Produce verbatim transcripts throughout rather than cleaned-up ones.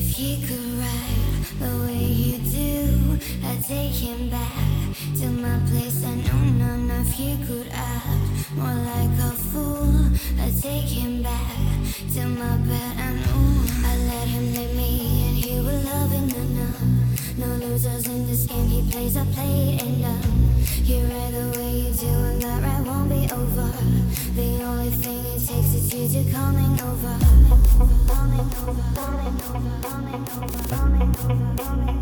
If you could ride the way you do, I'd take him back to my place. I know none of you could act more like a fool. I'd take him back to my bed. I know I let him lead me, and he will love it. No, no, no losers in this game. He plays, I play, and um, you ride the way you do, and that ride won't be over. The only thing it takes is you to coming over. Coming over, coming over, coming over, coming over, coming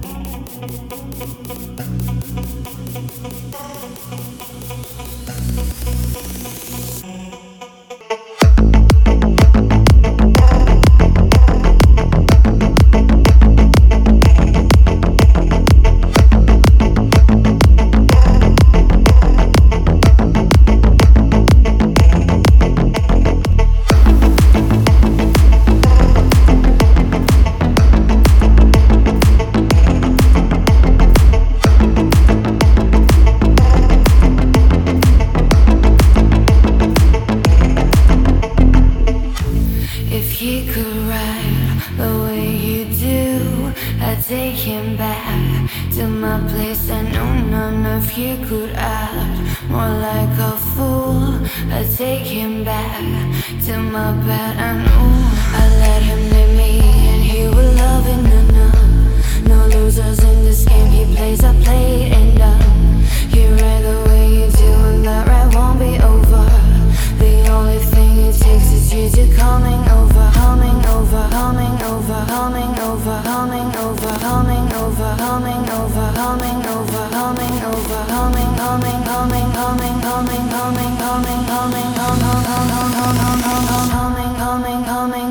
take him back to my place. I know none of you could act more like a fool. I take him back to my bed. I know I let him lead me, and he will love it. No, no, no losers in this game. He plays, I play, and um, you ride the way you do, and that ride won't be over. The only thing it takes is you to coming over, coming over, coming over, coming over, coming over, coming over, coming over, coming over, coming over, coming, coming, coming, coming, coming, coming, coming, coming, coming, coming, coming, coming, coming, coming, coming, coming.